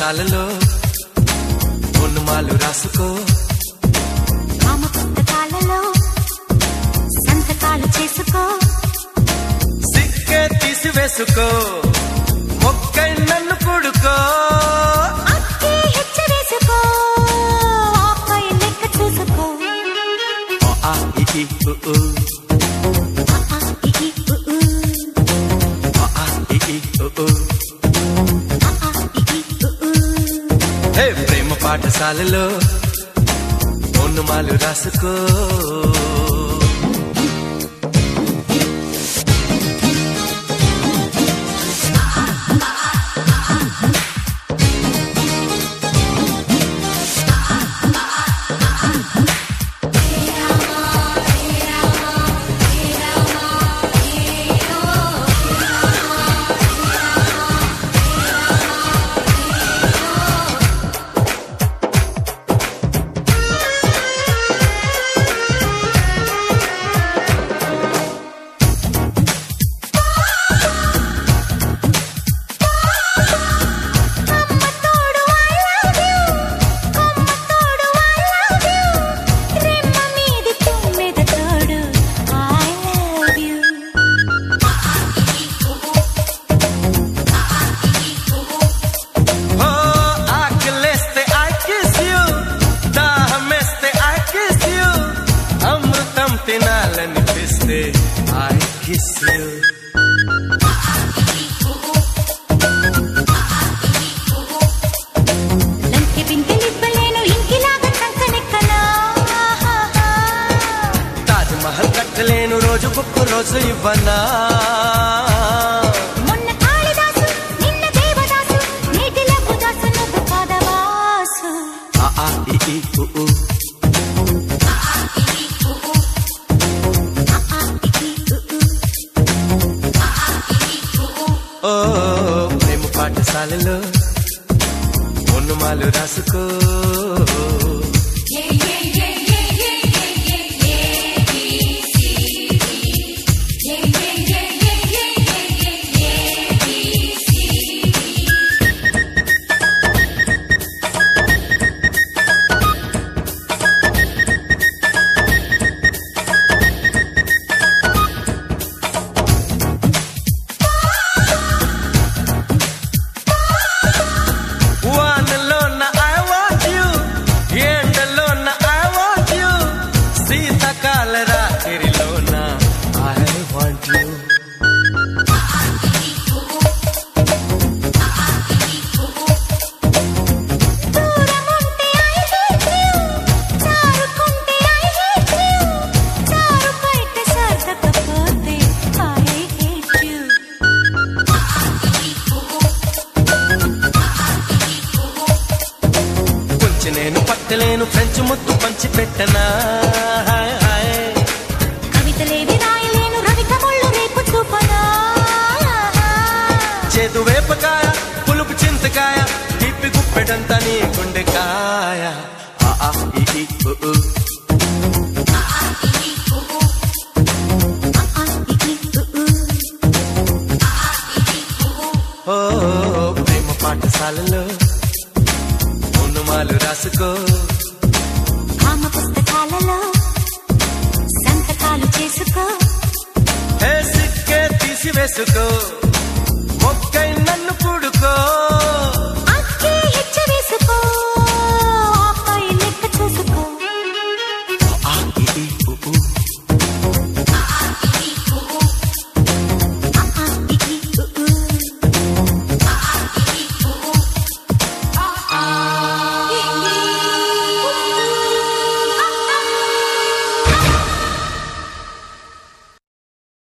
పాఠశాలలో ఉన్నమాలు రాసుకో నామ పుస్తకాలలో సంతకాలు చేసుకో సిక్కే తీసివేసుకో మొక్కై నన్ను పుడుకో అక్కే హెచ్చరేసుకో ఆపై లెక్క చూసుకో ఆ ఈ ఈ ఉ ఉ ప్రేమ పాఠశాలలో ఉన్నమాలు రాసుకో తినాలనిపిస్తే I kiss you లంకె బింకెలివ్వలేను ఇంకిలాగా చంకనెక్కనా తాజ్ మహల్ కట్టలేను రోజుకొక్క రోజు ఇవ్వనా మొన్న కాళిదాసు నిన్న దేవదాసు నీటిలో దాసు నువ్వు పాదవాసు ఆ ఈ ఈ ఉ ఉ ఓ ప్రేమ పాఠశాలలో ఉన్నమాలు రాసుకో నేను పట్టలేను ఫ్రెంచ్ ముద్దు పంచి పెట్టనా కవితలేవి రాయలేను రవిక ముళ్ళు రేపు చూపనా చేదు వేపకాయ పులుపు చింతకాయ తిప్పి గుప్పెడంతా నీ గుండెకాయ ఆ ఈ ఈ ఉ ఉ ఓ ప్రేమ పాఠశాలలో ఉన్నమాలు రాసుకో నామ పుస్తకాలలో సంతకాలు చేసుకో సిక్కే తీసివేసుకో మొక్కై నన్ను పుడుకో